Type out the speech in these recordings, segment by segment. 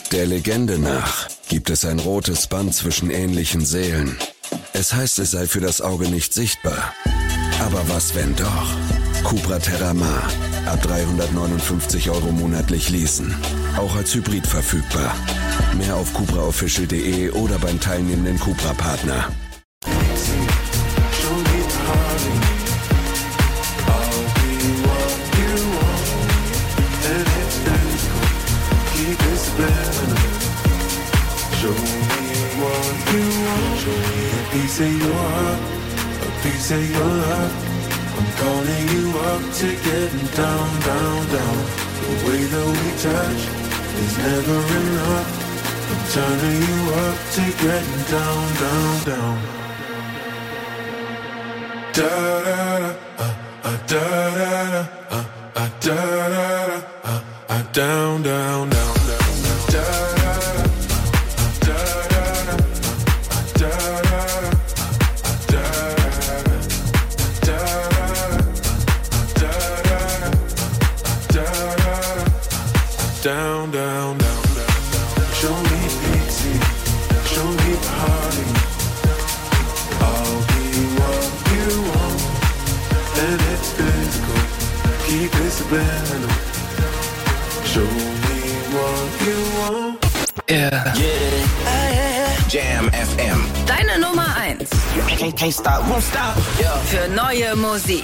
Der Legende nach gibt es ein rotes Band zwischen ähnlichen Seelen. Es heißt, es sei für das Auge nicht sichtbar. Aber was, wenn doch? Cupra Terramar. Ab 359 € monatlich leasen. Auch als Hybrid verfügbar. Mehr auf cupraofficial.de oder beim teilnehmenden Cupra-Partner. Show me what you want. Show me a piece of your heart, a piece of your love. I'm calling you up to getting down, down, down. The way that we touch is never enough. I'm turning you up to getting down, down, down. Da da da, da da da, da da da, down, down, down, down, down. Down, down, down, down. Show me pity, show me party. I'll be what you want, and it's physical. Keep it subliminal. Show me what you want. Yeah. Jam FM. Deine Nummer 1. Can't stop, won't stop. Yeah. Für neue Musik.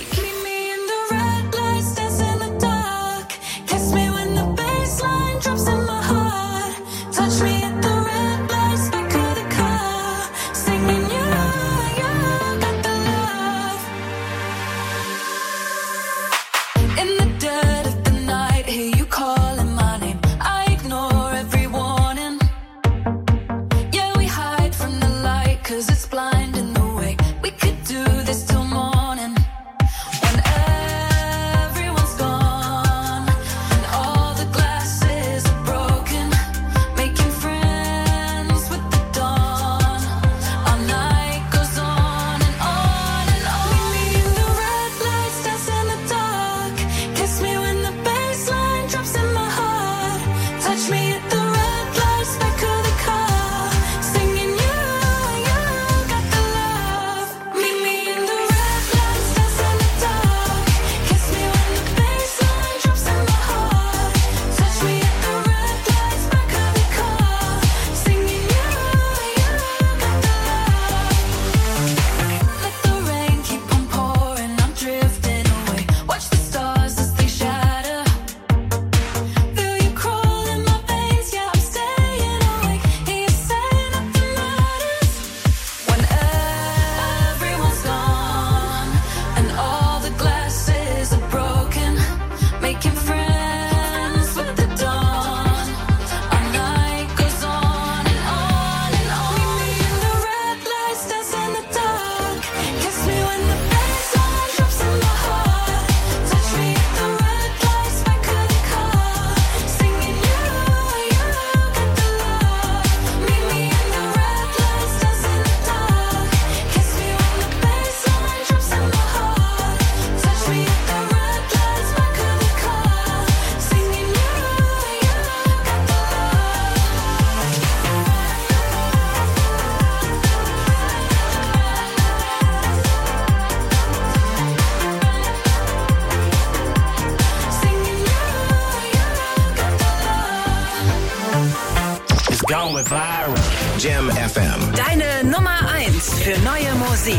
Jam FM. Deine Nummer 1 für neue Musik.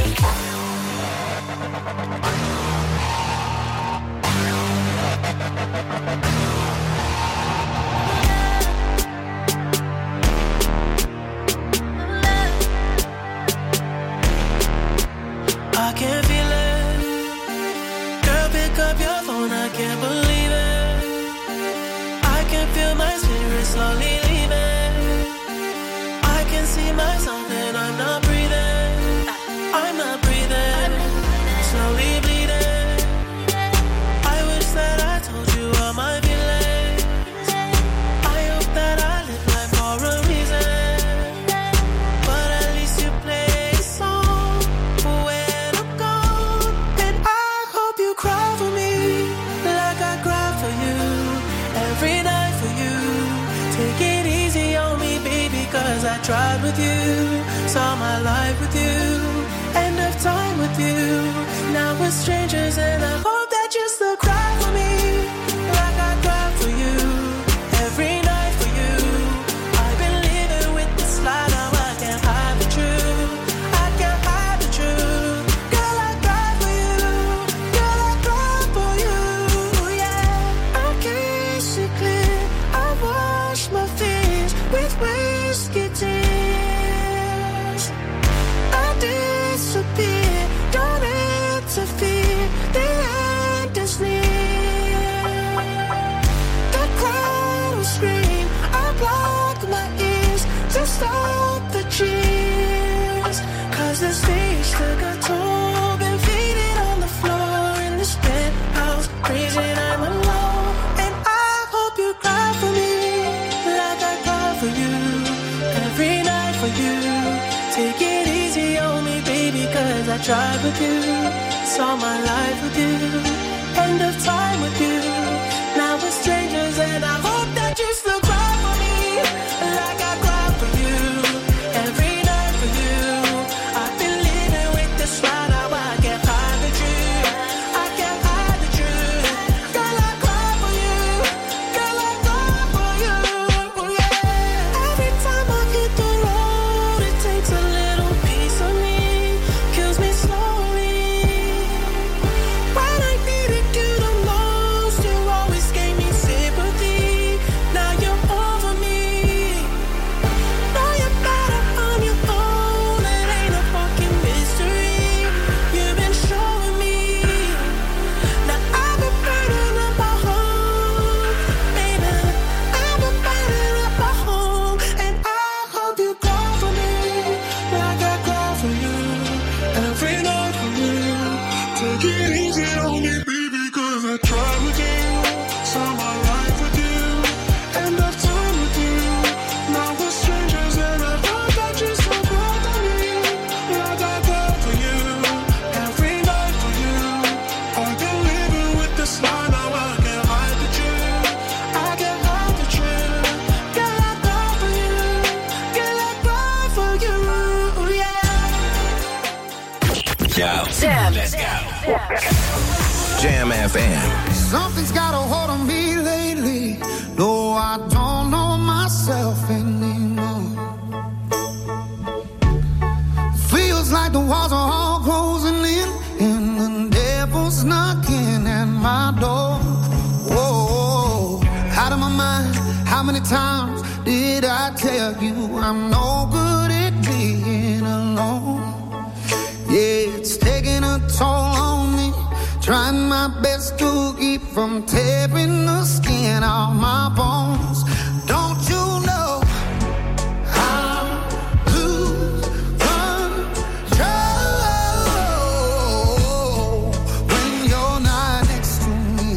I can feel it. Girl, pick up your phone, I can't believe it. I can feel my spirit slowly leaving. I can see myself and I'm not breathing. I'm not breathing. Slowly bleeding. I wish that I told you all my we're strangers, and I hope that you still cry for me like I cry for you. Every night for you, I've been living with this lie. Now I can't hide the truth. I can't hide the truth. Girl, I cry for you. Girl, I cry for you. Yeah, I can't see clear. I wash my fears with whiskey tears. I disappear. Don't interfere. The end is near. The crowd will scream. I block my ears to stop the cheers. 'Cause the stage took a toll. Been faded on the floor in this penthouse. Freezing, I'm alone. And I hope you cry for me like I cry for you. Every night for you. Take it easy on me, baby, 'cause I tried with you. Saw my life with you. End of time with you. Now we're strangers, and I hope that you still cry for me like I cry for you. Every night for you. I've been living with this lie. Now I can't hide the truth. I can't hide the truth. Girl, I cry for you. Girl, I cry for you. Yeah. Every time I hit the road, it takes a little piece of me. Kills me slowly. When I needed you the most, you always gave me sympathy. Now you're over me. Now you're better on your own. It ain't a fucking mystery. You've been showing me. Now I've been burning up my home, baby. I've been burning up my home, and I hope you cry for me like I cry for you. Every night for you. Take it easy on me, baby, 'cause I tried with you. Saw my life with you. End of time with you. Now we're strangers, and I hope that you still cry for me like I cry for you. Every night for you. I've been living with this lie. Now I can't hide the truth. I can't hide the truth. Girl, I cry for you. Girl, I cry for you. Yeah. Yo, Jam. let's go. Jam FM. Something's got a hold on me lately. No, I don't know myself anymore. Feels like the walls are all closing in, and the devil's knocking at my door. Whoa, out of my mind. How many times did I tell you I'm no good at being alone? Yeah, it's taking a toll on me. Trying my best to keep from tearing the skin off my bones. Don't you know I'll lose control when you're not next to me?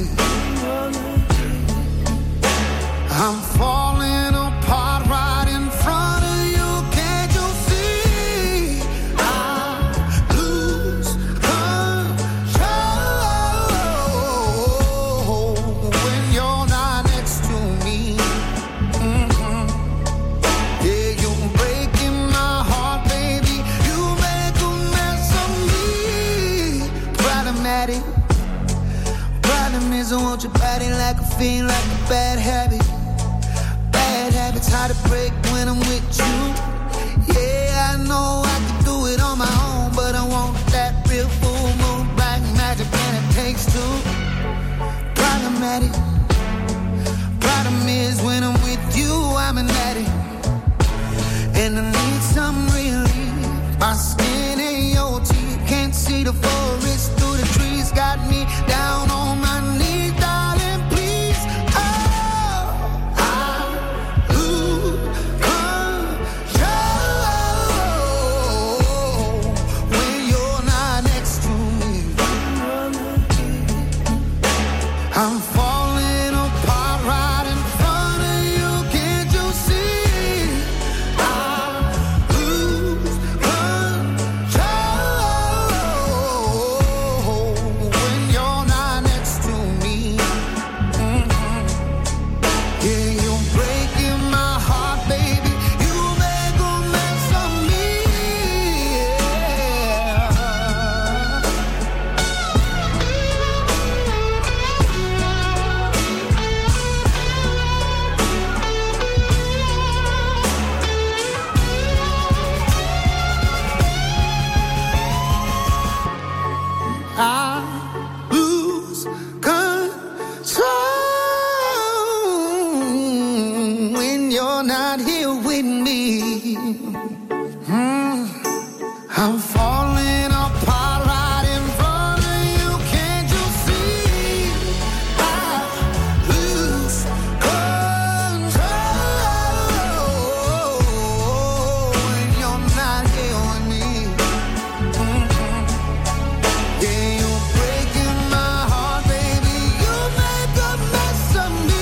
I'm falling apart right in front of you. Can't you see? I'll lose control when you're not next to me. Yeah, you're breaking my heart, baby. You make a mess of me. Problematic. Problem is I want your body like a fiend, like a bad habit. Bad habits hard to break when I'm with you. Yeah, I know I can do it on my own, but I want that real full moon black magic, and it takes two. Problematic. Problem is when I'm with you, I'm an addict, and I need some relief. My skin and your teeth can't see the forest through the trees. Got me down on my knees, darling, please. Oh, I lose you're not here with me. I'm falling apart right in front of you. Can't you see? I lose control when you're not here with me. Yeah, you're breaking my heart, baby. You make a mess of me.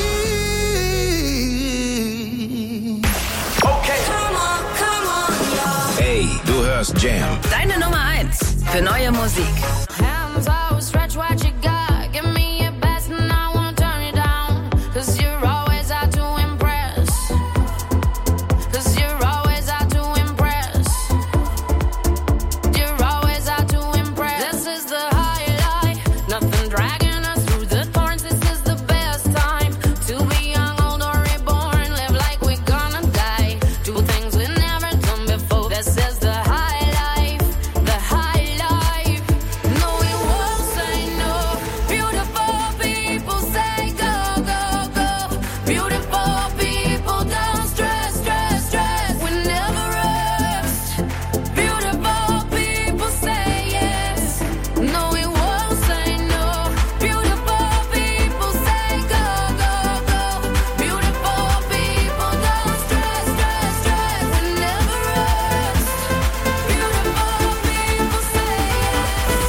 Okay. Come on, y'all. Hey, du hörst Jam. Deine Nummer 1 für neue Musik. Hands out, stretch what you got. Give me your best and I won't turn you down. 'Cause you're always out to impress. 'Cause you're always out to impress. You're always out to impress. This is the highlight. Nothing dragging us through the thorns. This is the best time to be young, old or reborn. Live like we're gonna die. Do things we never done before. This is the high life. The high life. No, we won't say no. Beautiful people say go, go, go. Beautiful people don't stress, stress, stress. We never rest. Beautiful people say yes. No, we won't say no. Beautiful people say go, go, go. Beautiful people don't stress, stress, stress. We never rest. Beautiful people say yes.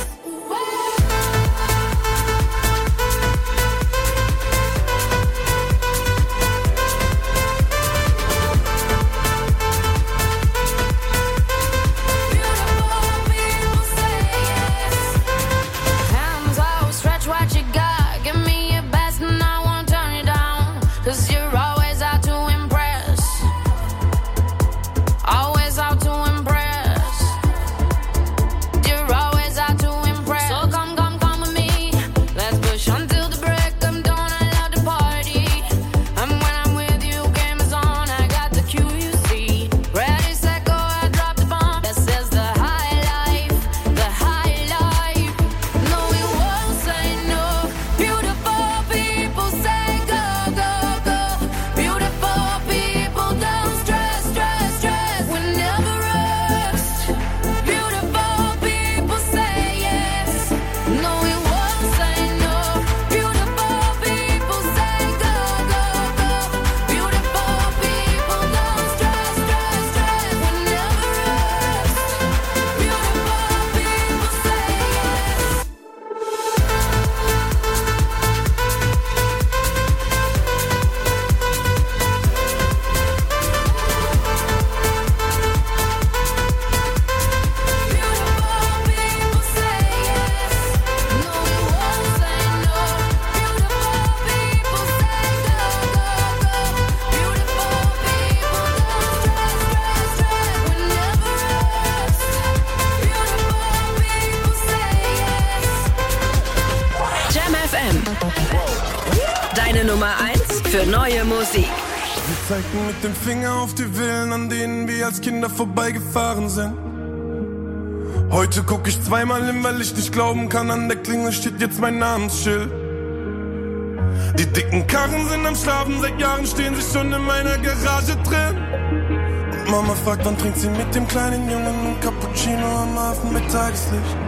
Hands out, stretch what you got. Give me your best and I won't turn you down. 'Cause you're always out to impress. Always out to impress. You're always out to impress. So come with me. Let's push until the break of dawn. I love to party. And when I'm with you, game is on. I got the cue, you see. Ready, set, go, I drop the bomb. This is the high life. The high life. No, we won't say no. Beautiful people say go, go, go. Beautiful people don't stress, stress, stress. We never rest. Beautiful people say yes. No, we won't say no. Beautiful people say go, go, go. Beautiful people don't stress, stress, stress. We never rest. Beautiful people say yes. Beautiful people say yes. No, we won't say no. Beautiful people say go, go, go. Beautiful people don't stress, stress, stress. We never rest. Beautiful people say yes. Jam FM. Deine Nummer 1 für neue Musik. Wir zeigten mit dem Finger auf die Villen, an denen wir als Kinder vorbeigefahren sind. Heute guck ich zweimal hin, weil ich nicht glauben kann, an der Klingel steht jetzt mein Namensschild. Die dicken Karren sind am Schlafen, seit Jahren stehen sie schon in meiner Garage drin. Und Mama fragt, wann trinkt sie mit dem kleinen Jungen einen Cappuccino am Hafen mit Tageslicht.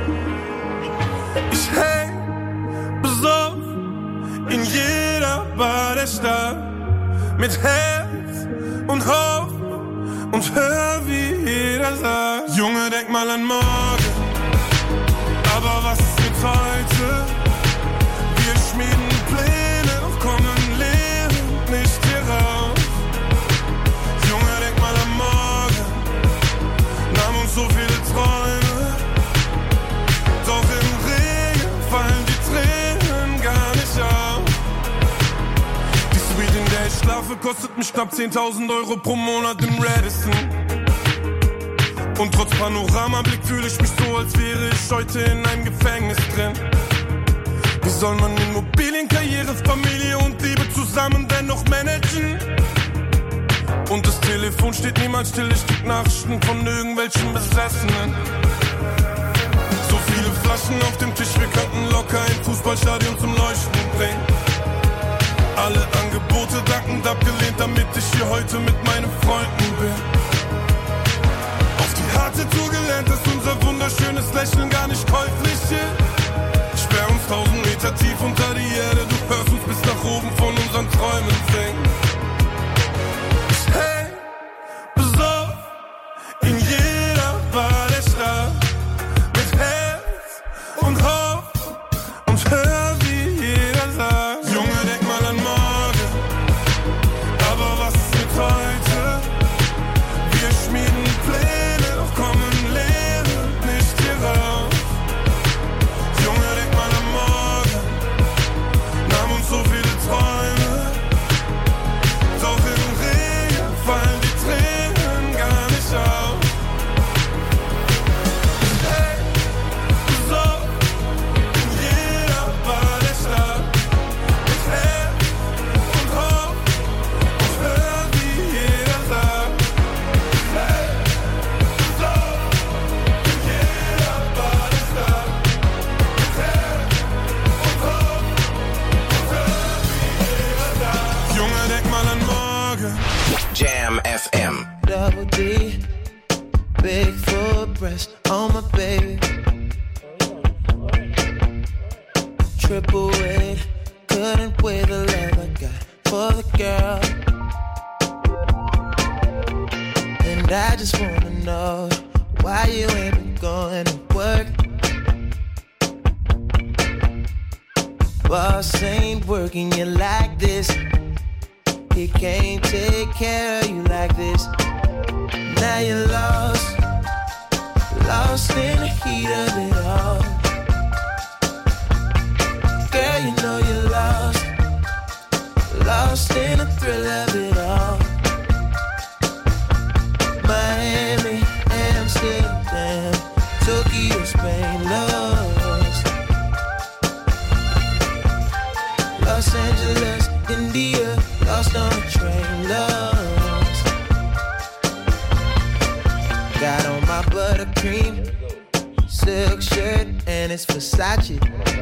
Ich häng besoffen in jeder Bar der Stadt. Mit Herz und Hoffnung und hör, wie jeder sagt: Junge, denk mal an morgen, aber was ist mit heute? Wir schmieden Pläne, doch kommen lebend nicht hier raus. Junge, denk mal an morgen, nahm uns so viele Träume, doch im Regen fallen die Tränen gar nicht auf. Die Suite, in der ich schlafe, kostet mich knapp 10.000 Euro pro Monat im Radisson. Und trotz Panoramablick fühle ich mich so, als wäre ich heute in einem Gefängnis drin. Wie soll man Immobilien, Karriere, Familie und Liebe zusammen dennoch managen? Und das Telefon steht niemals still, ich krieg Nachrichten von irgendwelchen Besessenen. So viele Flaschen auf dem Tisch, wir könnten locker ein Fußballstadion zum Leuchten bringen. Alle Angebote dankend abgelehnt, damit ich hier heute mit meinen Freunden bin. Auf die harte Tour gelernt, dass unser wunderschönes Lächeln gar nicht käuflich ist. Sperr uns 1000 Meter tief unter die Erde, du hörst uns bis nach oben von unseren Träumen singen. Ich häng besoffen in jeder Bar der Stadt, mit Herz und Hoffnung und hör, wie jeder sagt: Junge, denk mal an morgen, aber was ist mit heute? Wir schmieden Pläne, doch kommen leer und nicht hier raus. Junge, denk mal an morgen, nahm uns so viele Träume, doch im Regen fallen die Tränen gar nicht auf. Hey, so in jeder Bar der Stadt, mit Herz und Hoffnung und hör, wie jeder sagt. Hey, so in jeder Bar der Stadt, mit Herz und Hoffnung und hör, wie jeder sagt. Junge, denk mal an morgen. Jam FM. Double D, big full breast on my baby. Triple weight, couldn't weigh the love I got for the girl. And I just wanna know why you ain't been going to work. Boss ain't working you like this. He can't take care of you like this. Now you're lost, lost in the heat of it all. Girl, you know you're lost, lost in the thrill of it all. Miami, Amsterdam, Tokyo, Spain, lost. Los Angeles, India, lost on a train, lost. Got on my buttercream silk shirt and it's Versace.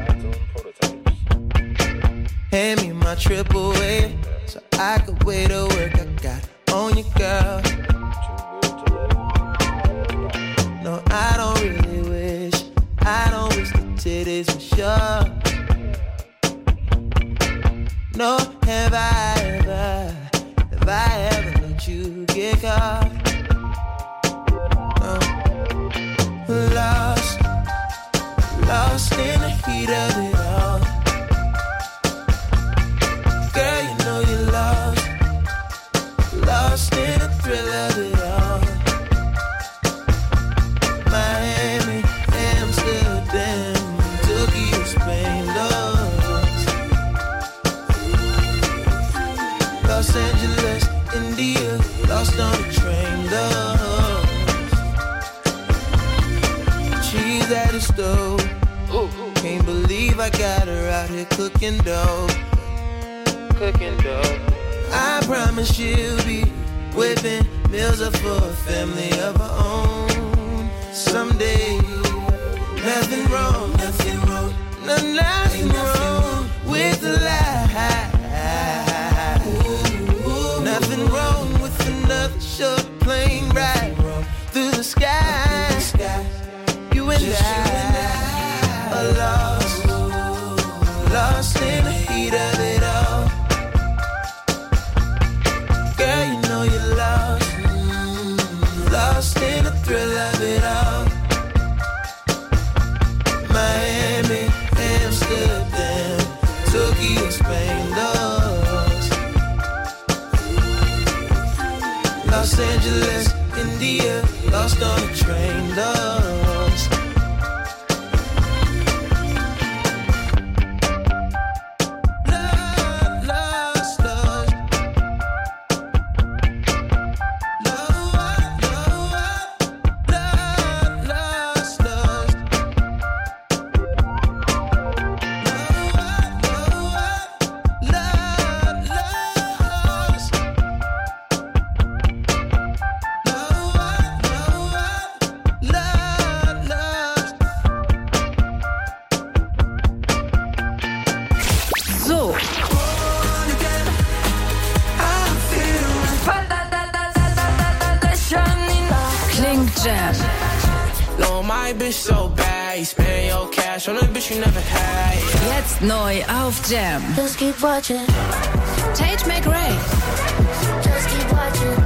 Hand me my triple A so I could weigh the work I got on you, girl. No, I don't really wish, I don't wish the titties were sure. No, have I ever let you get caught? No. Lost, lost in the heat of it all. Girl, you know you're lost, lost in the thrill of it all. Miami, Amsterdam, Tokyo, Spain, lost. Los Angeles, India, lost on a train, lost. She's at the stove, can't believe I got her out here cooking dough. Cooking dough. I promise she'll be whipping meals up for a family of her own someday. Nothing wrong, nothing wrong, nothing wrong with the lie. Nothing wrong with another short plane ride through the sky. You and I are lost, lost in the heat of it all. Girl, you know you're lost, lost in the thrill of it all. Miami, Amsterdam, Tokyo, Spain, lost. Los Angeles, India, lost on a train, lost. Jam. No, my bitch so bad. You spend your cash on a bitch you never had. Jetzt neu auf Jam. Just keep watching. Tate McRae. Just keep watching.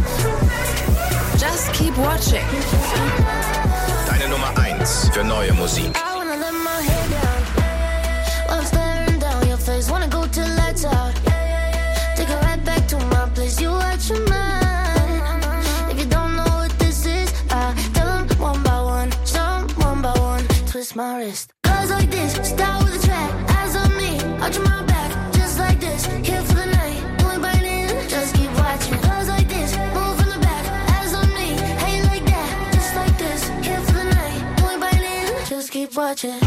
Just keep watching. Deine Nummer 1 für neue Musik. I wanna let my head down while I'm staring down your face. Wanna go till lights out. Take it right back to my place. You watch your mind. If you don't know what this is, I tell them one by one. Some one by one. Twist my wrist. Girls like this, start with a track. Eyes on me, watching my back. Just like this, here for the night. You ain't biting, just keep watching. Girls like this, move from the back. Eyes on me, hey like that. Just like this, here for the night. You ain't biting, just keep watching.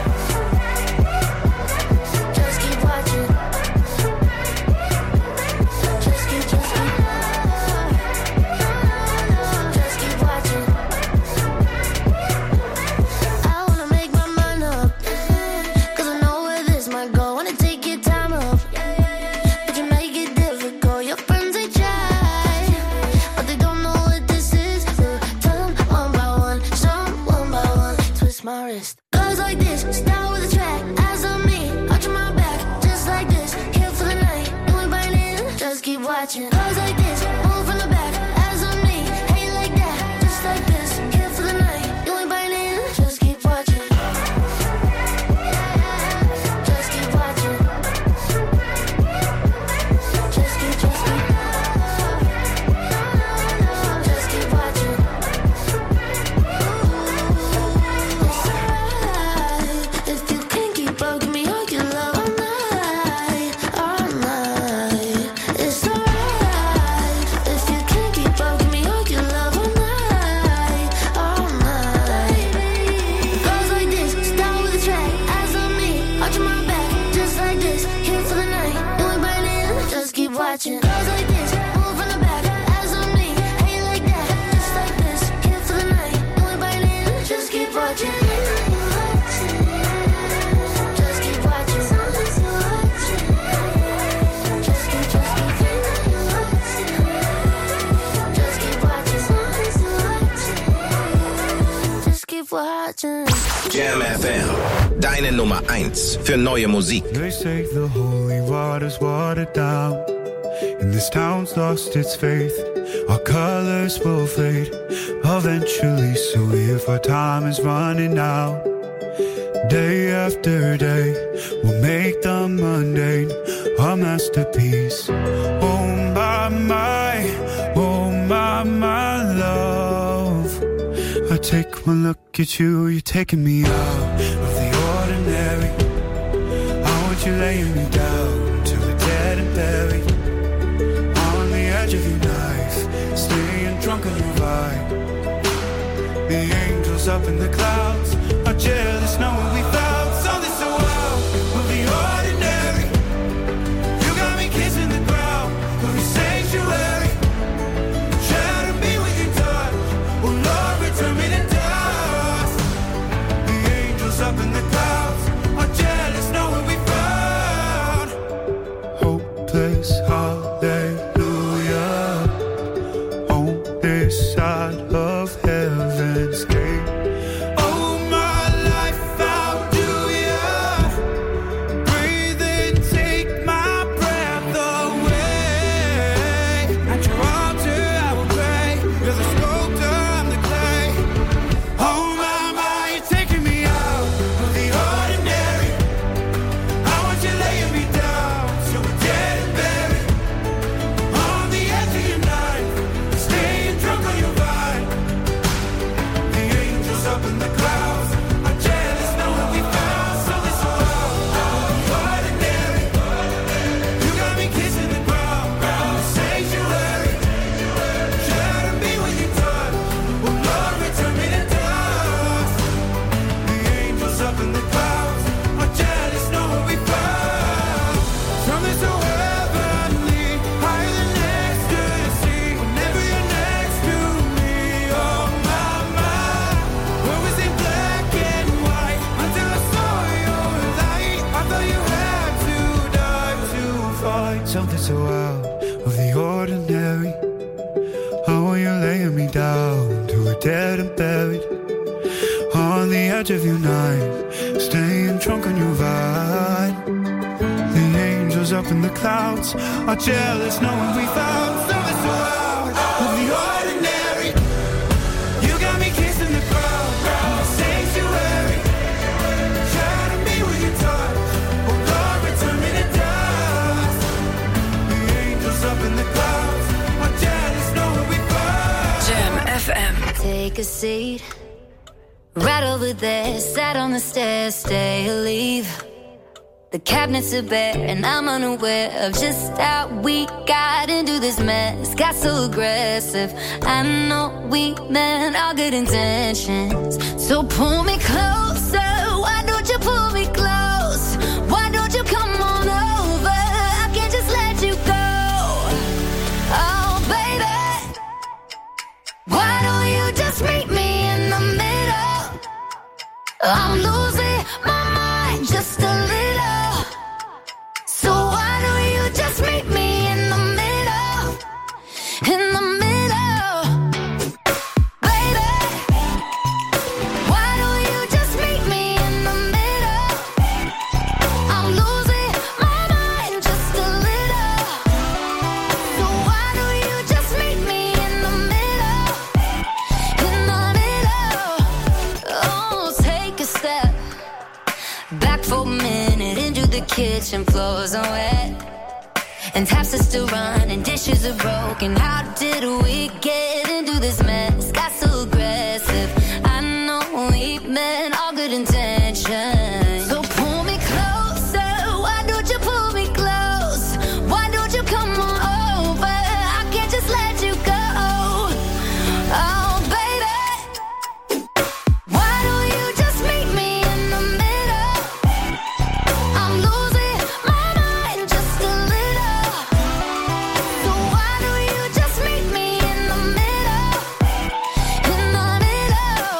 Just keep watching. Just keep watching. I wanna make my mind up, 'cause I know where this might go. Wanna take your time up, but you make it difficult. Your friends they try, but they don't know what this is. So tell them one by one, some one by one. Twist my wrist. Girls like this, start with a track. Eyes on me, watching my back. Just like this, here for the night. You ain't biting, just keep watching. Girls like this, move from the back. Eyes on me, hey like that. Just like this, here for the night. You ain't biting, just keep watching. Just keep watching. Just keep watching. It's alright if you can't keep up, give me all your love all night, all night. It's alright if you can't keep up, give me all your love all night, all night. Girls like this, start with a track. Eyes on me, watching my back. Just like this, here for the night. You ain't biting, just keep watching. Girls like this, move from the back. Eyes on me, hey like that. Just like this, here for the night. You ain't biting, just keep watching. Just keep watching. Just keep watching. Just keep watching. Just keep watching. Jam FM. Deine Nummer 1 für neue Musik. They say the holy water's watered down, and this town's lost its faith. Our colors will fade eventually, so if our time is running out, day after day, we'll make the mundane a masterpiece. Oh my love, I take one look at you, you're taking me out of the ordinary. I want you laying me down till we're dead and buried, on the edge of your knife, staying drunk on your vibe. The angels up in the clouds are jealous knowing we found something so wild of the ordinary. You got me kissing the ground of your sanctuary, trying to be with your touch. Oh Lord, return me to dust. The angels up in the clouds are jealous knowing we found hopeless hallelujah on this side of heaven's gate. Oh my life, how do you breathe and take my breath away? At your altar I will pray. You're the sculptor, I'm the clay. Oh my, you're taking me out of the ordinary. I want you laying me down so we're dead and buried, on the edge of your knife, staying drunk on your vine. The much of your night, staying drunk on your vibe. The angels up in the clouds are jealous knowing we found something so out of the ordinary. You got me kissing the crowd, sanctuary. Shatter me with your touch, oh Lord, return me to dust. The angels up in the clouds are jealous knowing we found. Jam FM. Take a seat, right over there, sat on the stairs, stay or leave. The cabinets are bare and I'm unaware of just how we got into this mess. Got so aggressive, I know we meant all good intentions. So pull me closer, why don't you pull me close? Why don't you come on over, I can't just let you go. Oh baby, why don't you just meet me in the middle? I'm losing my mind just a little. So why don't you just meet me in the middle? In the middle, baby. Why don't you just meet me in the middle? I'm losing my mind just a little. So why don't you just meet me in the middle? In the middle. Oh, take a step back for a minute into the kitchen, floors are wet and taps are still running, dishes are broken. How did we get into this mess? Got so aggressive, I know we meant all good intentions. So pull me closer, why don't you pull me close? Why don't you come on over, I can't just let you go. Oh baby, why don't you just meet me in the middle? I'm losing my mind just a little. So why don't you just meet me in the middle? In the middle.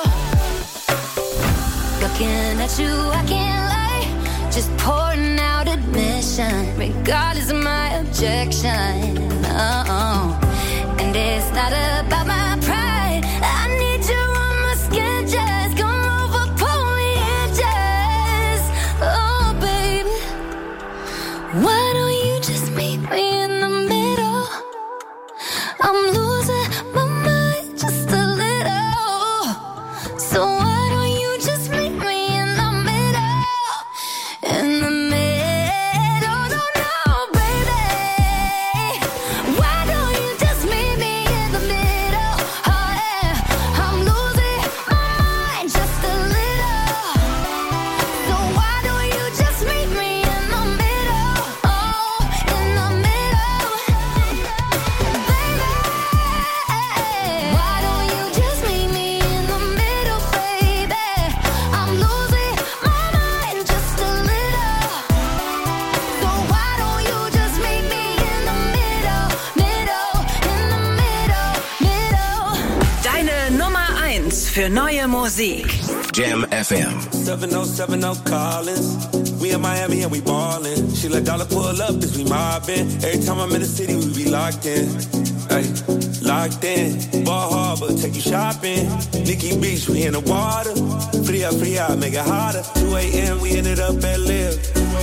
Looking at you, I can't lie, just pouring out admission, regardless of my objection. Oh, and it's not about my pride, I need you on my skin, just come over, pull me in, just. Oh baby, why don't you just meet me in the middle? I'm losing my mind just a little. So why don't you just meet me in the middle? In the middle, no, baby. Why don't you just meet me in the middle? Oh yeah, I'm losing my mind just a little. So why don't you just meet me in the middle? Oh, in the middle, baby. Why don't you just meet me in the middle, baby? I'm losing my mind just a little. So why don't you just meet me in the middle, in the middle. Deine Nummer 1 für neue Musik. Jam FM. 7070 Collins. We in Miami and we ballin'. She let dollar pull up as we mobbin'. Every time I'm in the city, we be locked in. Ay, locked in. Ball Harbor, take you shopping. Nikki Beach, we in the water. Free up, make it hotter. 2 a.m., we ended up at Live.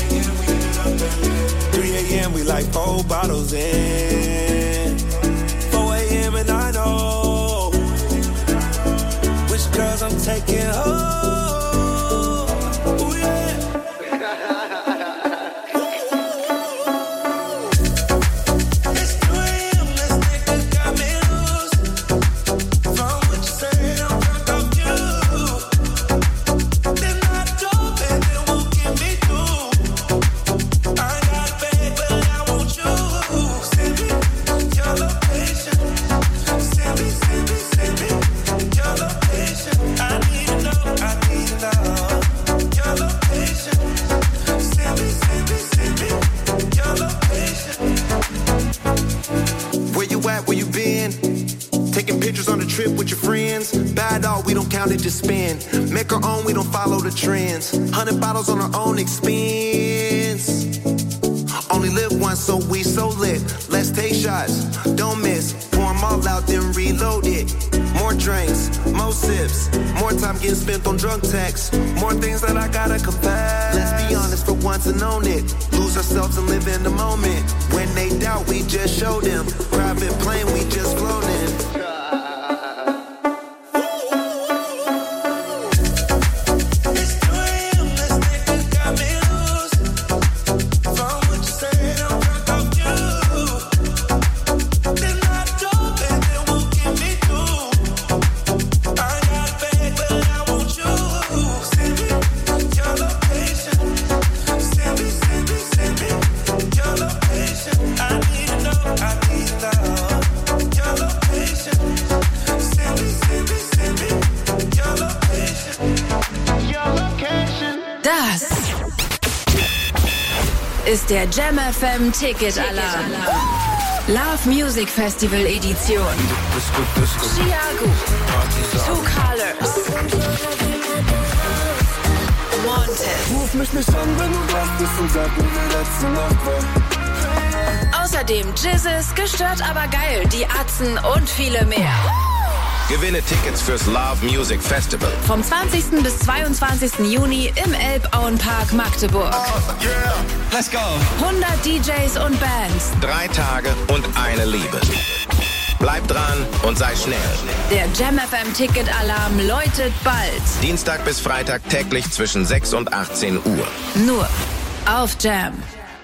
3 a.m., we like 4 bottles in. 4 a.m. and I know which girls I'm taking home. Ooh, yeah. It's 2 a.m., this nigga got me loose. From what you said, I'm drunk off you. Then I told it won't get me through. I got bad, but I want you. Send me your location. Send me your location. I need to know your location. Send me your location. Where you at, where you been? Taking pictures on the trip with your friends. Bad all, we don't count it, just spend. Make our own, we don't follow the trends. 100 bottles on our own expense. Only live once, so we so lit. Let's take shots, don't miss. Pour 'em all out, then reload it. More drinks, more sips. More time getting spent on drunk texts. More things that I gotta confess. Let's be honest for once and own it. Lose ourselves and live in the moment. When they doubt, we just show them. Private plane, we just floating. Ist der Jam FM Ticket Alarm. Love Music Festival Edition. Chiago, Two Colors, Montez. Ruf mich nicht an, wenn du das bist und sag mir, wie letzte Nacht war. Außerdem Jizzes, gestört aber geil, die Atzen und viele mehr. Gewinne Tickets fürs Love Music Festival. Vom 20. bis 22. Juni im Elbauenpark Magdeburg. Let's go. 100 DJs und Bands. 3 Tage und eine Liebe. Bleib dran und sei schnell. Der Jam FM Ticket Alarm läutet bald. Dienstag bis Freitag täglich zwischen 6 und 18 Uhr. Nur auf Jam.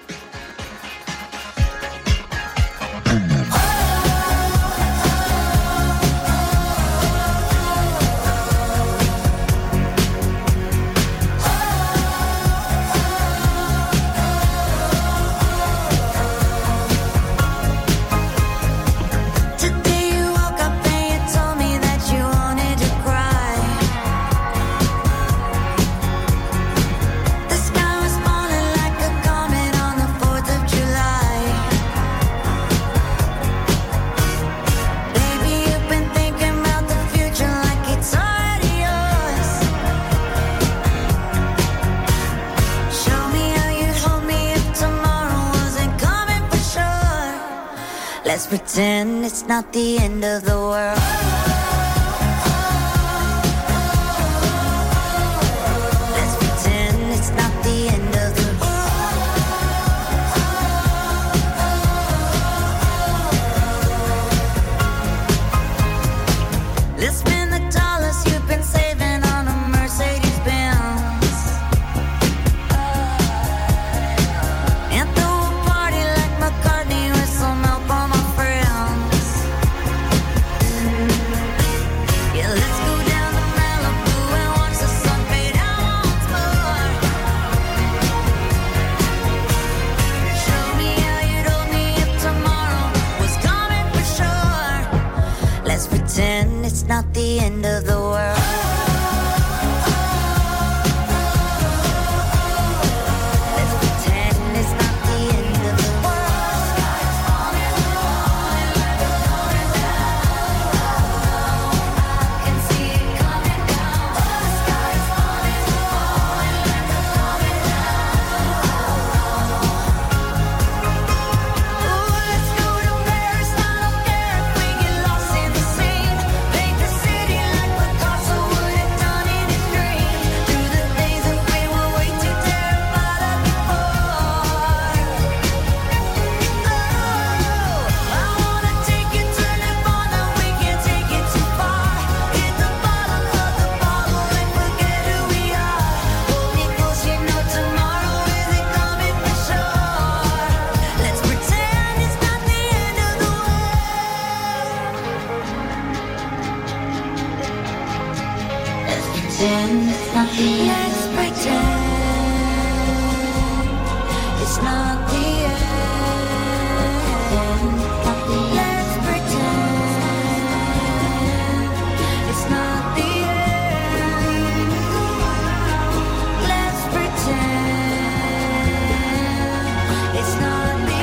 Let's pretend it's not the end of the world. Let's pretend it's not the end of the world. Let's spend the dollars you've been saving on a Mercedes Benz. And throw a party like McCartney with some help on my friends. Yeah, let's go down to Malibu and watch the sun fade out once more. Show me how you'd hold me if tomorrow was coming for sure. Let's pretend it's not the end of the world. Let's pretend it's not the end of the world. I can see it coming down. The sky's falling, coming down. Ooh, let's go to Paris. I don't care if we get lost in the scene. Paint the city like Picasso would have done in his dream. Through the things that we were way too terrified of before. Oh, I wanna take you to Nirvana. We can't take it too far. Hit the bottom of the bottle and forget who we are. Hold me close, you know tomorrow isn't coming for sure. Let's pretend it's not the end of the world. Let's pretend it's not the end. Let's pretend it's not the end. Let's pretend it's not the end. Let's pretend it's not the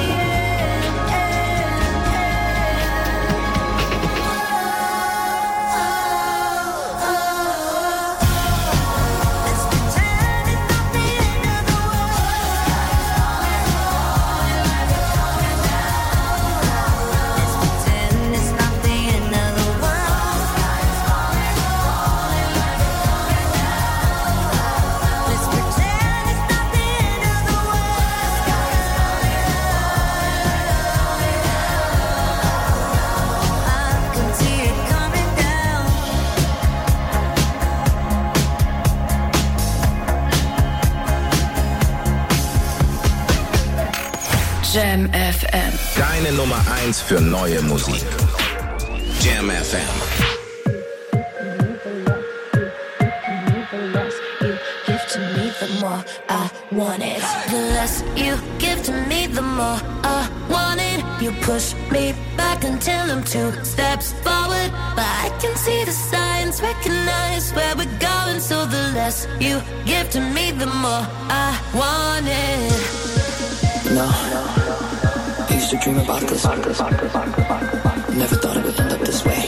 end. Let's pretend it's not the end of the world. Jam FM. Deine Nummer 1 für neue Musik. Jam FM. Want it. The less you give to me, the more I want it. You push me back until I'm 2 steps forward, but I can see the signs, recognize where we're going. So the less you give to me, the more I want it. No, I used to dream about this. Never thought it would end up this way.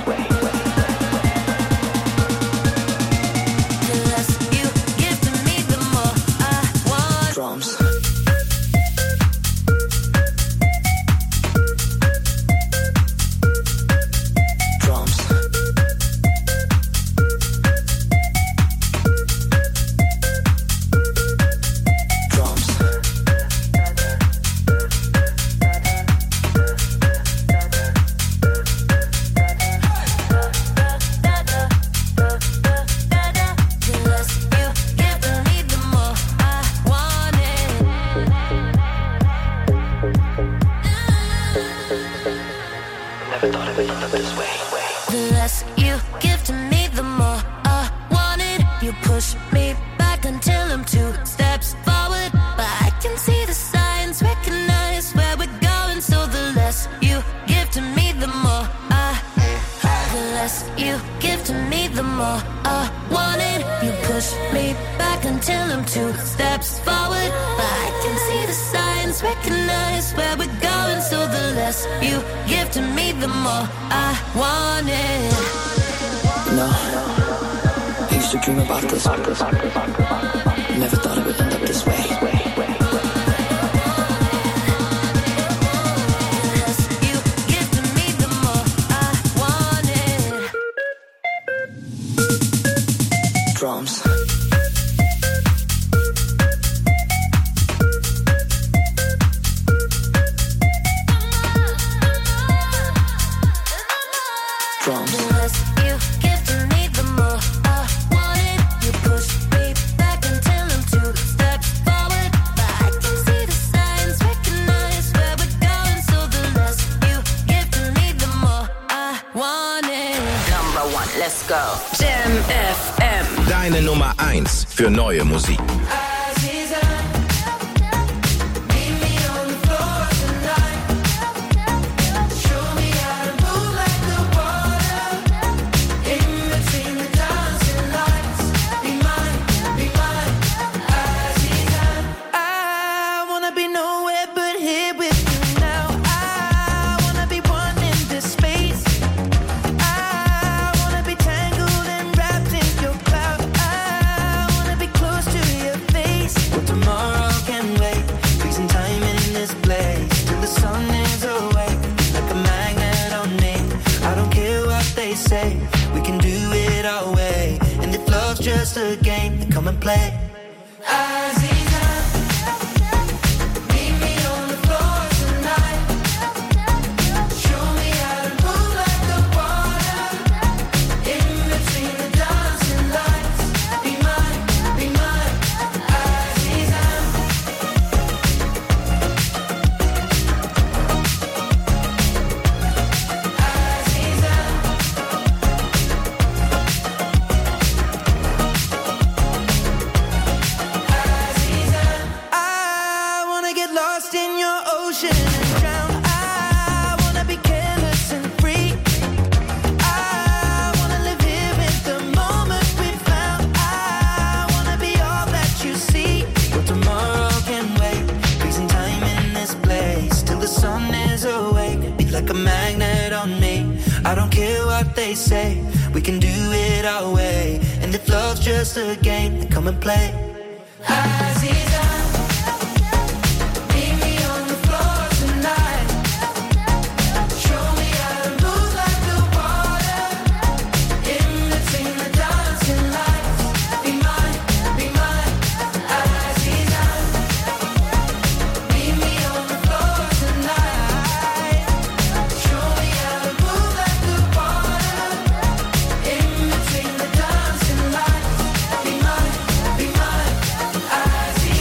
Deine Nummer 1 für neue Musik. Be mine,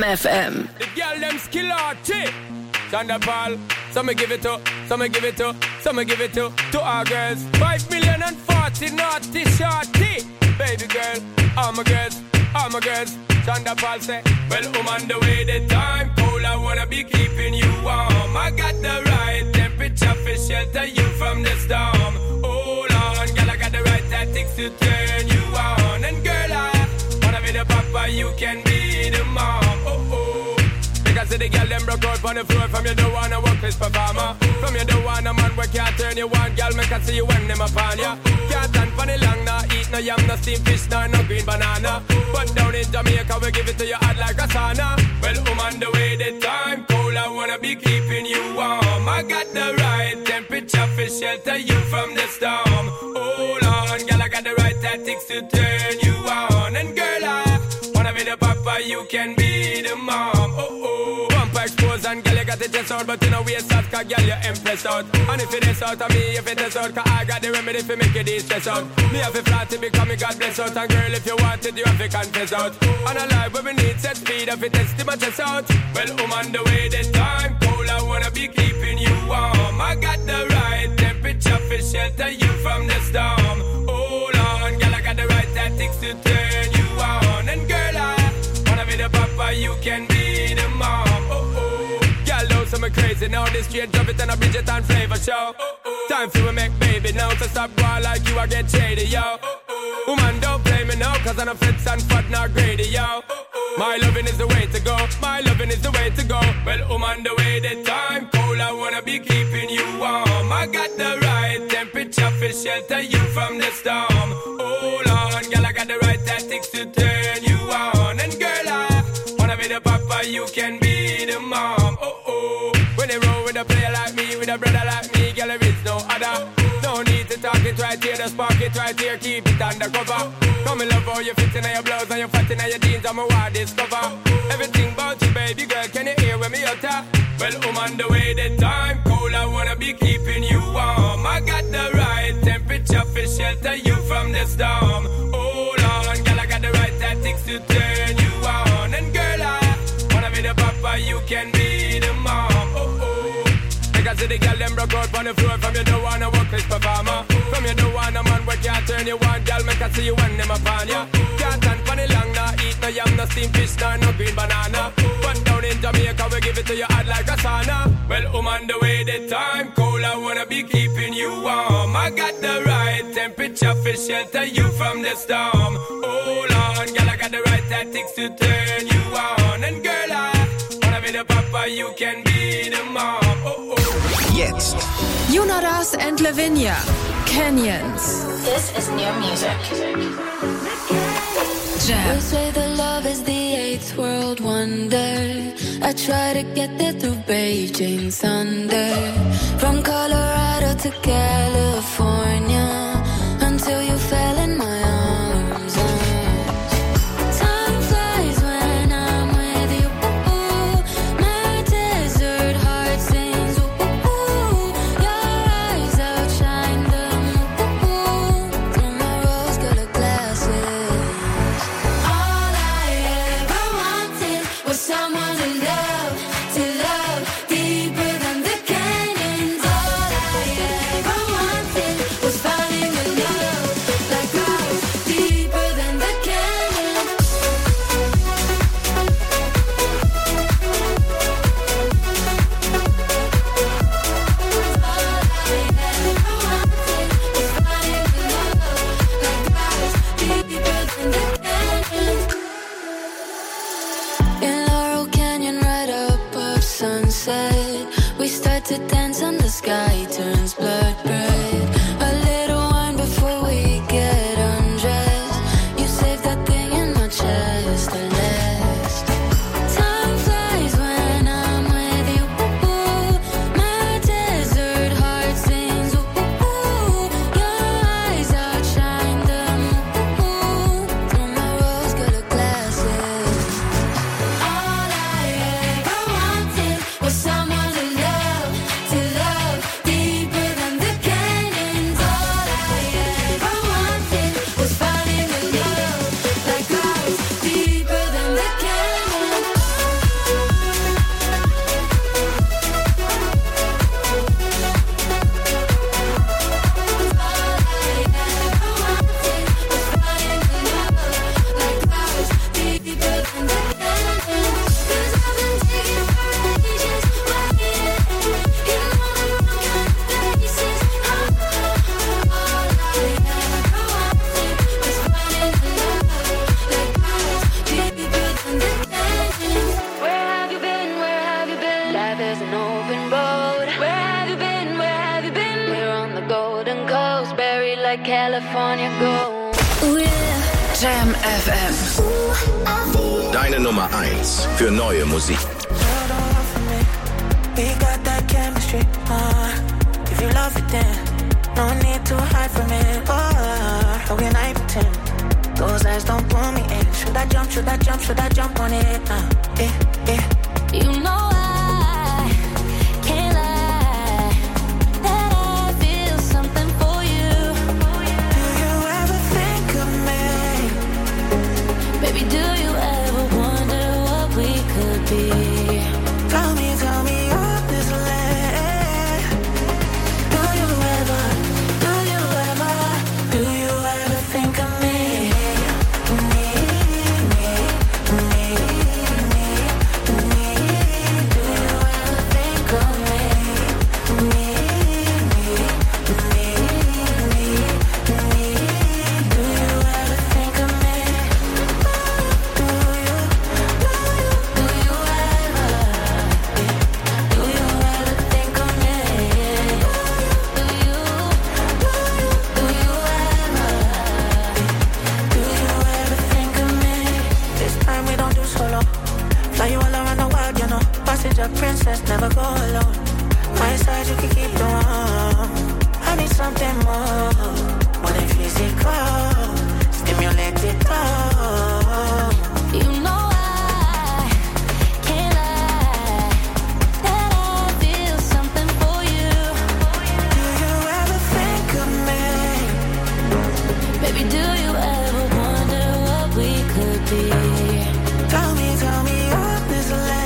FM. The girl them skill arty. Thunderball. Some give it to, some give it to, some give it to our girls. 5 million and 40 naughty shorty. Baby girl, all my girls, all my girls. Thunderball say, well, on the way the time cold, I wanna be keeping you warm. I got the right temperature for shelter you from the storm. Hold on, girl, I got the right tactics to turn you on. And girl, I wanna be the papa, you can be the mom. Because the girl them broke out on the floor. From you don't wanna work this performer. From you don't wanna man where can't turn you on. Girl, make I see you when them upon ya. Can't stand for the long, nah eat no yam, no steamed fish, no green banana. But down in Jamaica we give it to you hot like a sauna. Well, on the way the time cold, I wanna be keeping you warm. I got the right temperature for shelter you from the storm. Hold on, girl, I got the right tactics to turn you on. And girl, I wanna be the papa, you can be the mom. Expose and girl, you got the chest out, but you know we out, cause girl, you impressed out. And if it is out of me, if it is out, cause I got the remedy for make it stress out. Me have a flat to become a God bless out. And girl, if you want it, you have to confess out. And a life where we need set speed, if it is to my chest out. Well, on the way this time cold, I wanna be keeping you warm. I got the right temperature for shelter you from the storm. Hold on, girl, I got the right tactics to turn you on. And girl, I wanna be the papa, you can be the mom. So me crazy now, this straight drop it and a Bridget and flavor show. Time for we make baby now, so stop going like you, I get shady, yo. Woman, don't play me now, cause I'm a fits and fat, not greedy, yo. My loving is the way to go, my loving is the way to go. Well, on the way the time cold, I wanna be keeping you warm. I got the right temperature for shelter you from the storm. Hold on, girl, I got the right tactics to turn you on. And girl, I wanna be the papa, you can be the mom. When they roll with a player like me, with a brother like me, girl, there is no other. No need to talk it right here, the spark it right here, keep it undercover. Come and love how you fit in your blouse and you fat in your jeans, I'm a wild discover. Everything about you, baby girl, can you hear when me utter? Well, on the way the time cold, I wanna be keeping you warm. I got the right temperature for shelter you from the storm. Hold on, girl, I got the right tactics to turn you on. And girl, I wanna be the papa, you can be the mom. Because the girl them broke out on the floor. From you don't wanna work this performer. From you don't wanna man where can't turn you on. Girl, make I see you when them upon ya. Can't stand for the long, nah eat no yam, no steamed fish, no green banana. But down in Jamaica we give it to you hot like a sauna. Well, on the way the time cold, I wanna be keeping you warm. I got the right temperature for shelter you from the storm. Hold on, girl, I got the right tactics to turn you on. And girl, I wanna be the papa, you can be the mom. Jetzt. Jonas and Lavinia. Canyons. This is new music. Jam. They say that love is the eighth world wonder. I try to get there through Beijing thunder. From Colorado to California, until you fell in my arms. Time flies when I'm with you. My desert heart sings. Your eyes outshine them. Through my rose-colored glasses. All I ever wanted was someone to love deeper than the canyons. All I ever wanted was finding a love like ours, deeper than the canyons. All I ever wanted was finding a love like ours, deeper than the canyons. In Laurel Canyon, right above sunset, we start to dance and the sky turns blood red. A little wine before we get undressed. You save that thing in my chest, the last. Time flies when I'm with you. My desert heart sings. Your eyes outshine them. Through my rose-colored glasses. All I ever wanted was someone to love deeper than like California gold. Jam FM. Deine Nummer 1 für neue Musik. We got that chemistry. If you love it, then no need to hide from it. How can I pretend? Those eyes don't pull me in. Should I jump? Should I jump? Should I jump on it? You know I can't lie that I feel something for you. Do you ever think of me? Baby, do you ever wonder what we could be? Tell me honestly. Do you ever think of me? A princess, never go alone. My side, you can keep the warm. I need something more than physical. Stimulate it all. You know I can't lie that I feel something for you. Do you ever think of me? Baby, do you ever wonder what we could be? Tell me honestly.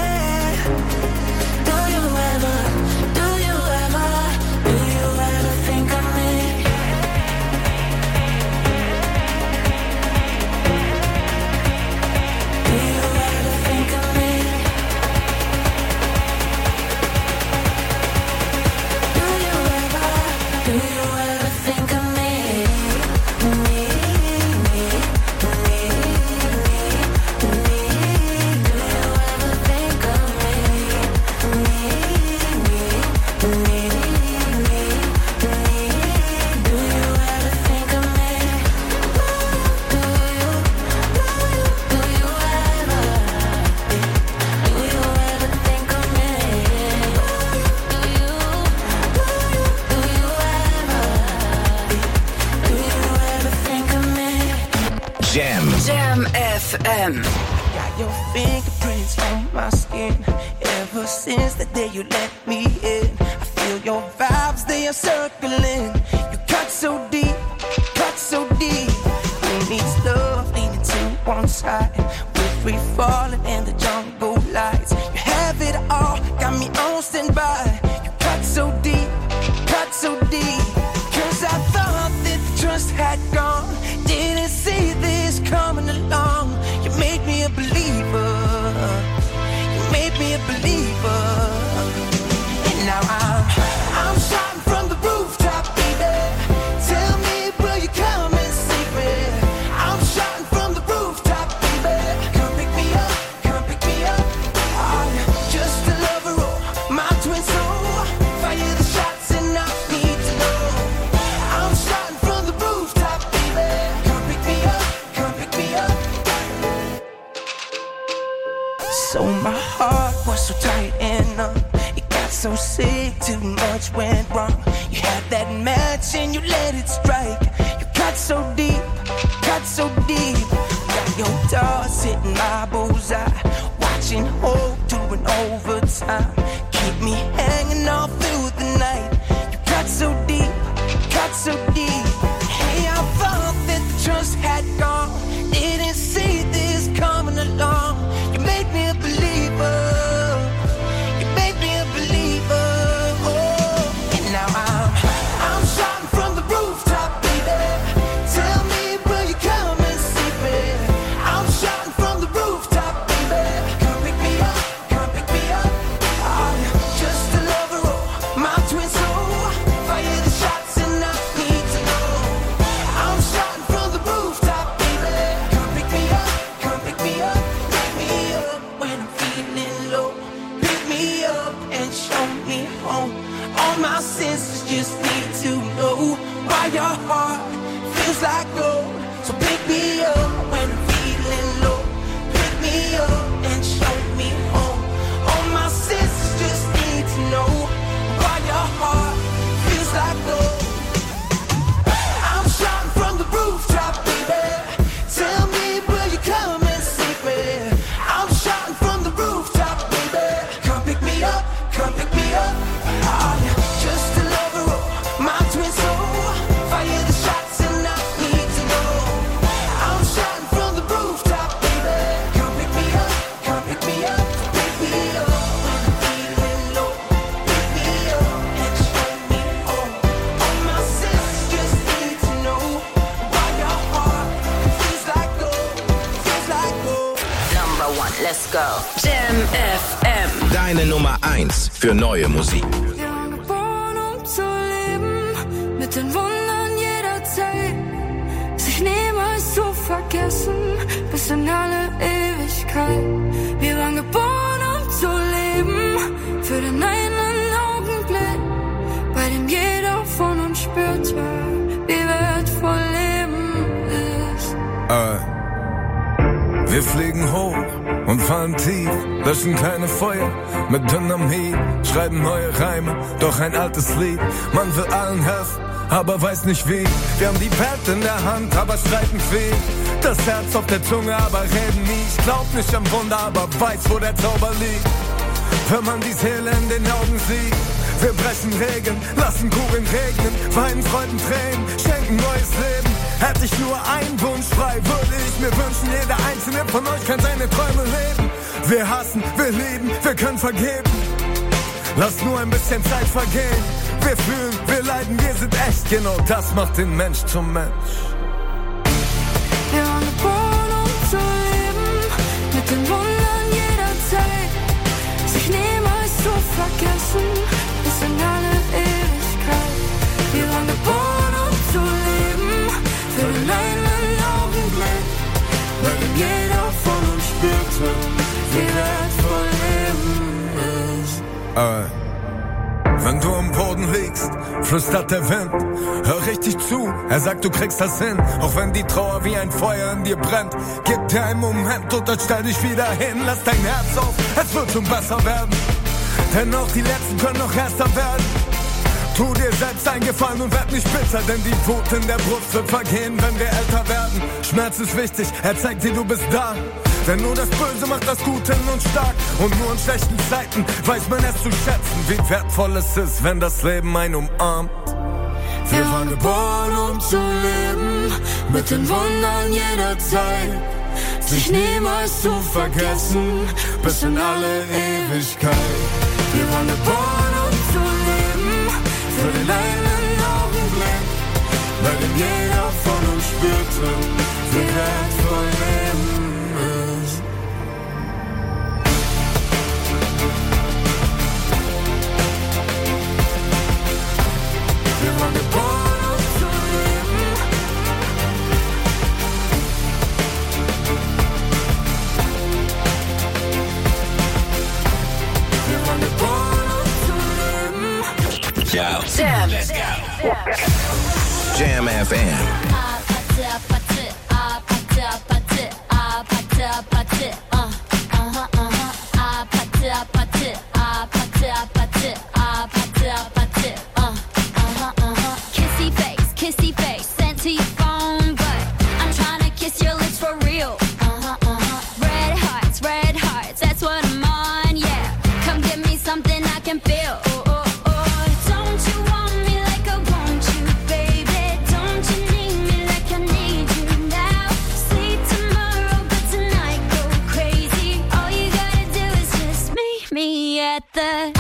Jam FM. Got your fingerprints on my skin. Ever since the day you let me in, I feel your vibes, they are circling. You cut so deep, cut so deep. Who needs love leaning to one side? We're free falling in the jungle lights. You have it all, got me on standby. You cut so deep, cut so deep. Cause I thought that the trust had gone. Didn't see this coming along. You made me a believer. You made me a believer. And now I'm shouting from the rooftop, baby. Tell me, will you come and save me? I'm shouting from the rooftop, baby. Come pick me up, come pick me up. I'm just a lover, oh, my twin soul. Fire the shots and I need to know. I'm shouting from the rooftop, baby. Come pick me up, come pick me up. So my heart was so tight and numb. It got so sick, too much went wrong. You had that match and you let it strike. You cut so deep, cut so deep. Got your dog sitting my bullseye, watching hope doing overtime. Keep me hanging all through the night. You cut so deep, cut so deep. Hey, I thought that the trust had gone. Didn't see this coming along. You made me a believer. You made me a believer. Oh, and now I'm shouting from the rooftop, baby. Tell me, will you come and see me? I'm shouting from the rooftop, baby. Come pick me up, come pick me up. I'm just a lover, oh, my twin soul. Fire the shots and I need to know. I'm shouting from the rooftop, baby. Come pick me up, come pick me up. Pick me up when I'm feeling low. Pick me up and show me home. All my senses just need to know why your heart feels like gold. So pick me up when I'm feeling low. Pick me up and show me home. All my sisters just need to know why your heart feels like gold. I'm shouting from the rooftop, baby. Tell me, will you come and save me? I'm shouting from the rooftop, baby. Come pick me up, come pick me up. Are you just a lover or my twin soul? Fire the shots and I need to know. I'm shouting from the rooftop, baby. Come pick me up, come pick me up. Pick me up when I'm feeling low. Pick me up and show me home. All my sisters just need to know why your heart feels like gold, feels like gold. Number 1, let's go. Jam FM. Deine Nummer 1 für neue Musik. Wir waren geboren, um zu leben, mit den Wundern jeder Zeit, sich niemals zu vergessen, bis in alle Ewigkeit. Wir waren geboren, um zu leben, für den einen Augenblick, bei dem jeder von uns spürte, wie wertvoll Leben ist. Wir fliegen hoch und fallen tief, löschen keine Feuer mit Dynamit, schreiben neue Reime, doch ein altes Lied. Man will allen helfen, aber weiß nicht wie. Wir haben die Welt in der Hand, aber streiten viel. Das Herz auf der Zunge, aber reden nie. Ich glaub nicht am Wunder, aber weiß, wo der Zauber liegt. Wenn man die Seele in den Augen sieht. Wir brechen Regeln, lassen Kugeln regnen, weinen Freuden Tränen, schenken neues Leben. Hätte ich nur einen Wunsch frei, würde ich mir wünschen, jeder einzelne von euch kann seine Träume leben. Wir hassen, wir lieben, wir können vergeben. Lass nur ein bisschen Zeit vergehen. Wir fühlen, wir leiden, wir sind echt. Genau das macht den Mensch zum Mensch. Wir waren geboren, um zu leben, mit den Wundern jeder Zeit, sich niemals zu vergessen, bis in alle Ewigkeit. Wir waren geboren, um zu leben, für den einen Augenblick, bei dem jeder von uns spürte, wie wertvoll Leben ist. Wenn du am Boden liegst, flüstert der Wind. Hör richtig zu, er sagt, du kriegst das hin. Auch wenn die Trauer wie ein Feuer in dir brennt. Gib dir einen Moment und dann stell dich wieder hin. Lass dein Herz auf, es wird schon besser werden. Denn auch die Letzten können noch erster werden. Tu dir selbst einen Gefallen und werd nicht bitter, denn die Wut in der Brust wird vergehen, wenn wir älter werden. Schmerz ist wichtig, er zeigt dir, du bist da. Denn nur das Böse macht das Gute in uns stark. Und nur in schlechten Zeiten weiß man es zu schätzen, wie wertvoll es ist, wenn das Leben einen umarmt. Wir waren geboren, um zu leben, mit den Wundern jeder Zeit, sich niemals zu vergessen, bis in alle Ewigkeit. Wir waren geboren, um zu leben, für den einen Augenblick, bei dem jeder von uns spürte, wie wertvoll Leben ist. Wir waren geboren, um zu leben. Wir waren geboren, um zu leben. Yo. Jam. Let's go. Jam FM. Kissy face, sent to your phone, but I'm trying to kiss your lips for real. Red hearts, that's what I'm on, yeah. Come give me something I can feel. Don't you want me like I want you, baby? Don't you need me like I need you now? Sleep tomorrow, but tonight go crazy. All you gotta do is just meet me at the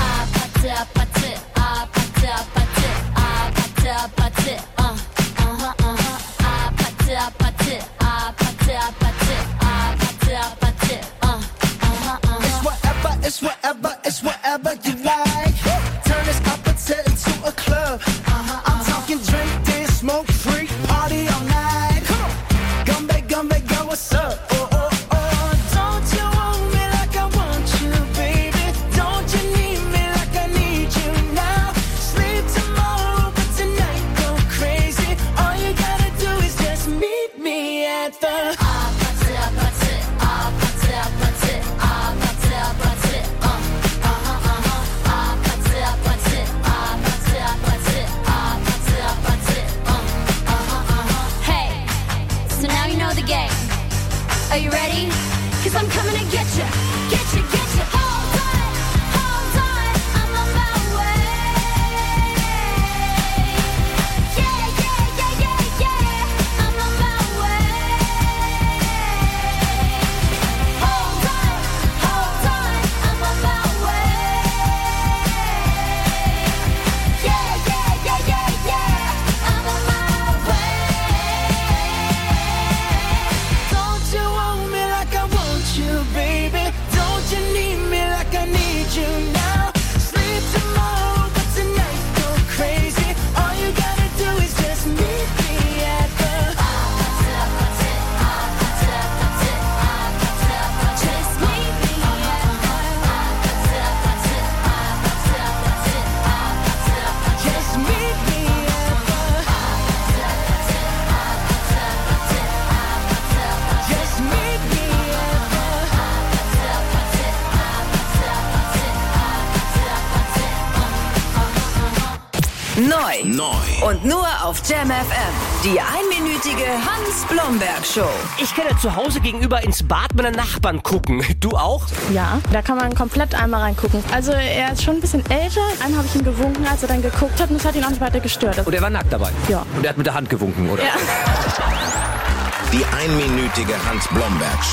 Neu. Und nur auf Jam FM. Die einminütige Hans-Blomberg-Show. Ich kann ja zu Hause gegenüber ins Bad meiner Nachbarn gucken. Du auch? Ja, da kann man komplett einmal reingucken. Also er ist schon ein bisschen älter. Einmal habe ich ihm gewunken, als er dann geguckt hat, und das hat ihn auch nicht weiter gestört. Und er war nackt dabei? Ja. Und er hat mit der Hand gewunken, oder? Ja. Die einminütige Hans-Blomberg-Show.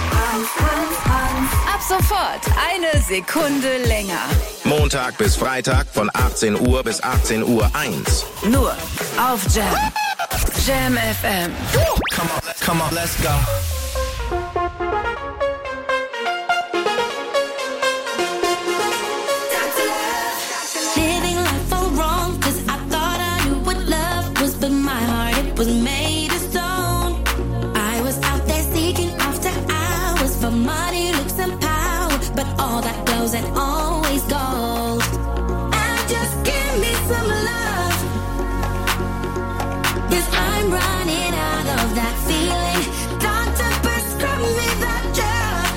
Ab sofort eine Sekunde länger. Montag bis Freitag von 18 Uhr bis 18:01 Uhr. Nur auf Jam. Jam FM. Come on, let's go. Living life all wrong, 'cause I thought I knew what love was, but my heart, it was made of stone. I was out there seeking after hours for money, looks and power, but all that goes and always goes. And just give me some love, 'cause I'm running out of that feeling. Doctor, prescribe me that drug,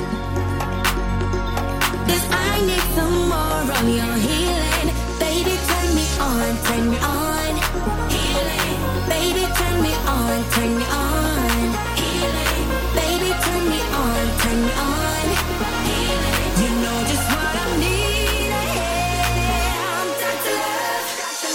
'cause I need some more of your healing. Baby, turn me on, turn me on. Healing. Baby, turn me on, turn me on. Healing. Baby, turn me on, turn me on. Healing. You know just what I need. I'm Dr. Love.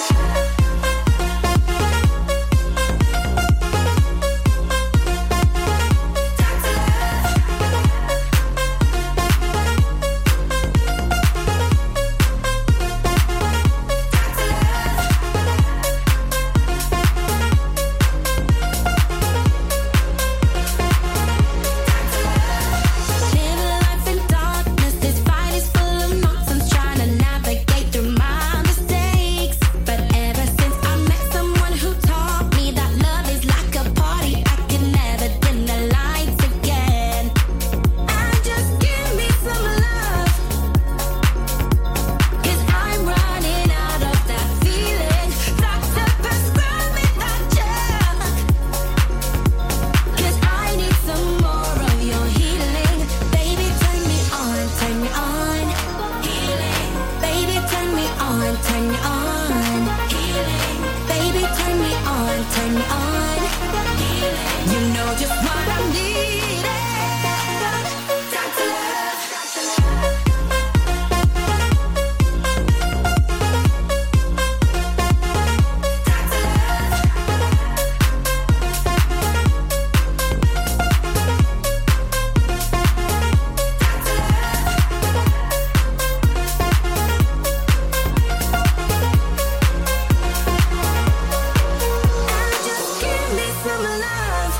Live life in darkness, this fight is full of nonsense, trying to navigate through my mistakes. But ever since I met someone who taught me that love is like a party, I can never dim the lights again. And just give me some love, 'cause I'm running out of that feeling. Doctor, prescribe me that drug, 'cause I need some more of your healing. Baby, turn me on, turn me on. Healing. Baby, turn me on, turn me on. Healing. Baby, turn me on, turn me on. Healing. You know just what I need. Dr. Love. Just give me some love,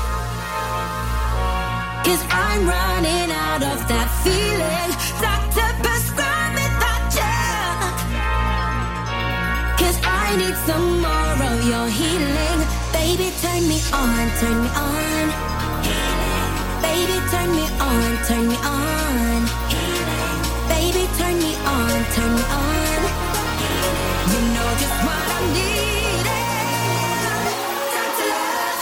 'cause I'm running out of that feeling. Doctor, prescribe me that drug, 'cause I need some more of your healing. Baby, turn me on, turn me on. Healing. Baby, turn me on, turn me on. Healing. Baby, turn me on, turn me on. You know just what I need. Dr. Love.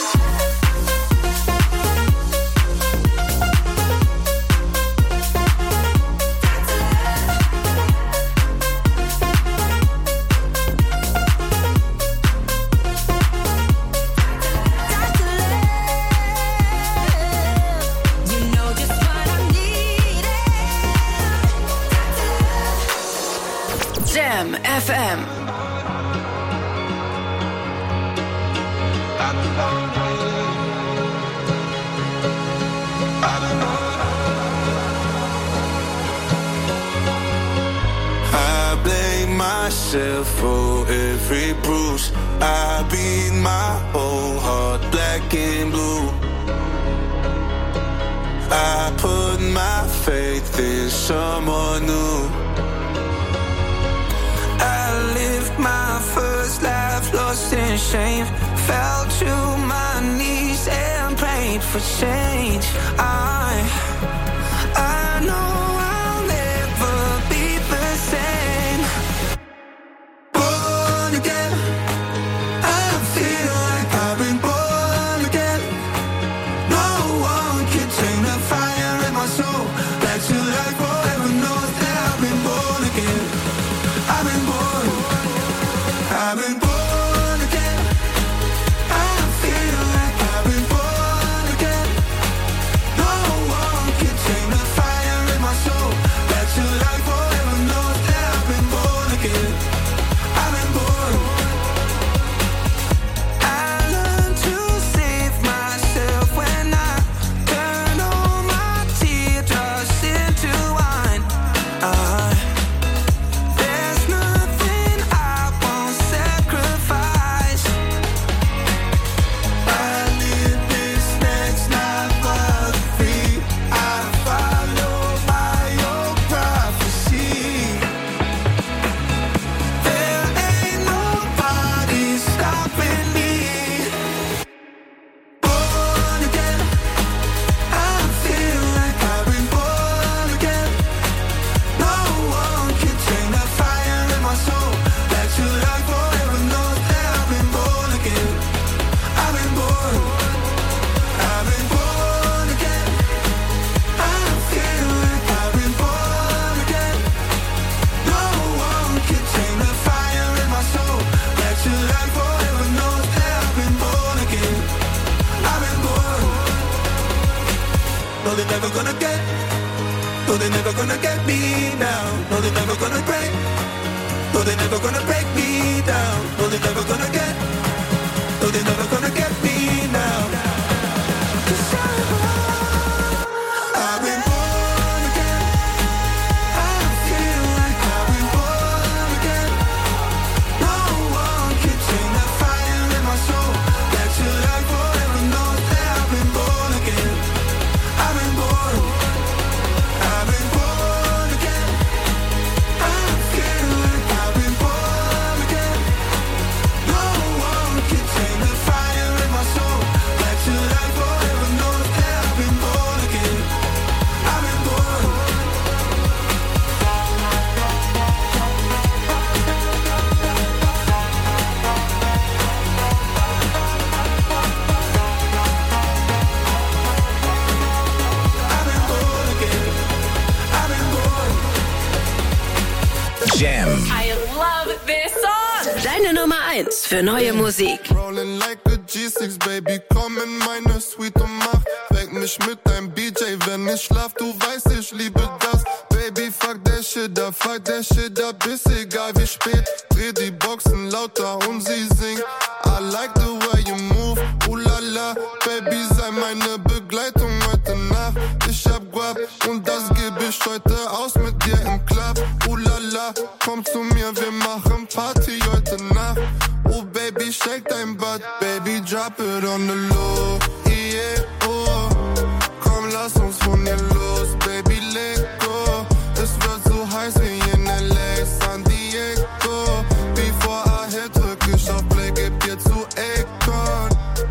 You know just what I need. Jam FM. I blame myself for every bruise. I beat my whole heart black and blue. I put my faith in someone new. I lived my first life lost in shame. Fell to my knees and prayed for change. I know I'll never be the same. Born again, I feel like I've been born again. No one can tame the fire in my soul. Back to life forever knows that I've been born again. I've been born. I've been born. gonna get. No, they're never gonna get me now. No, they're never gonna break. No, they're never gonna break me down. No, they're never gonna get. No, they're never gonna get me now. 'Cause I've been born again. I feel like I've been born again. No one can tame that fire in my soul. That your life forever knows that I've been born again. I've been born. I've been born again. I feel like I've been born again. No one can tame the fire in my soul. That your life forever knows that I've been born again. I've been born. I've been born again. I've been born. Jam. I love this song. Deine Nummer 1 für neue Musik. Rolling like a G6, Baby, komm in meine Suite und mach weck mich mit deinem BJ, wenn ich schlaf, du weißt, ich liebe das. Baby, fuck that shit up, ist egal wie spät. Dreh die Boxen lauter und sie singt. I like the way you move, la, Baby, sei meine Begleitung heute Nacht. Ich hab Guap und das geb ich heute aus mit dir im Club. La, komm zu mir, wir machen Party heute Nacht. Oh Baby, shake dein Butt, Baby, drop it on the low. Yeah, oh, komm, lass uns von hier los, Baby, leg go. Es wird so heiß wie in LA, San Diego. Before I hit, drück ich auf Play, geb dir zu Akon.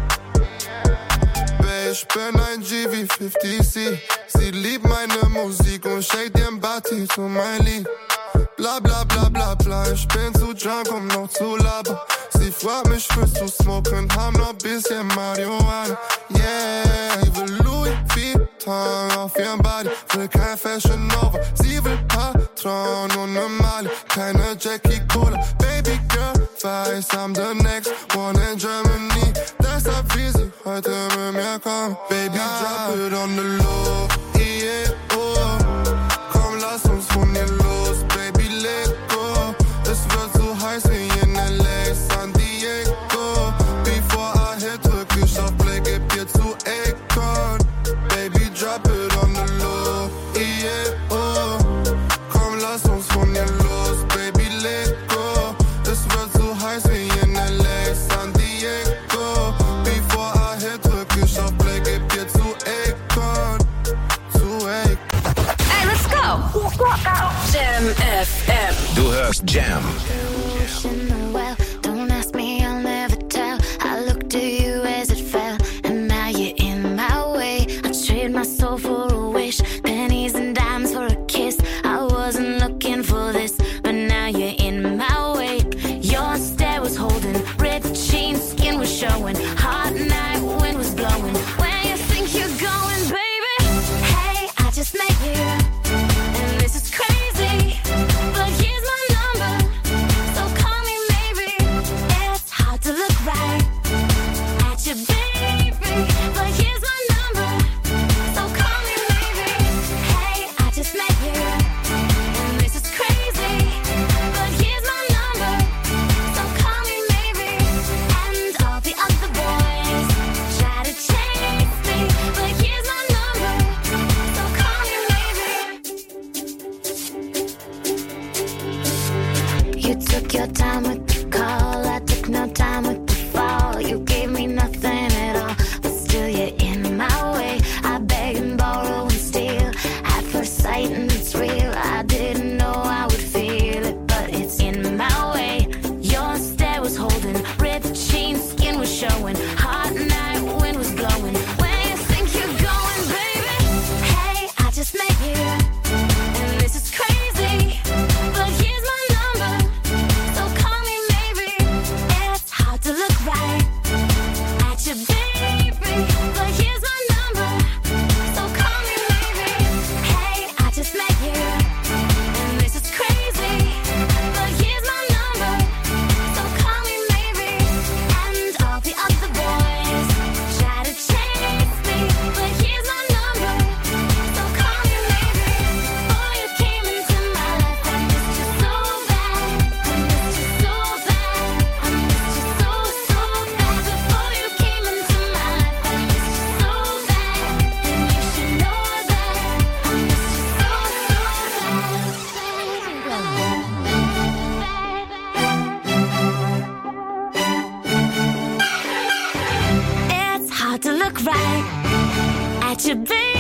Babe, ich bin ein G wie 50C. Sie liebt meine Musik und shake ihren Body zu mein Lied. Bla bla bla bla bla, ich bin zu drunk, um noch zu labern. Sie fragt mich, willst du smoken, haben noch bisschen Marihuana. Yeah, ich will Louis Vuitton auf ihrem Body, will kein Fashion Nova. Sie will Patron und ne Mali, keine Jackie Cola. Baby girl, weiß, I'm the next one in Germany. Deshalb will sie heute mit mir kommen. Baby, drop it on the low, yeah, oh. Komm, lass uns von hier los, Baby, let go. Es wird so heiß wie in LA, San Diego. Before I hit, drück ich auf Play, geb dir zu Akon. Baby, drop it on the low, yeah, oh. Komm, lass uns von hier los, Baby, let go. Es wird so heiß wie in LA, San Diego. Before I hit, drück ich auf Play, geb dir zu Akon. cry at your baby.